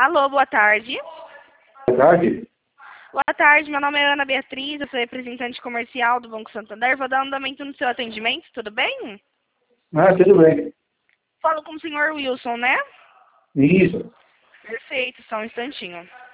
Alô, boa tarde. Boa tarde. Boa tarde, meu nome é Ana Beatriz, eu sou representante comercial do Banco Santander. Vou dar andamento no seu atendimento, tudo bem? Tudo bem. Falo com o senhor Wilson, né? Isso. Perfeito, só um instantinho.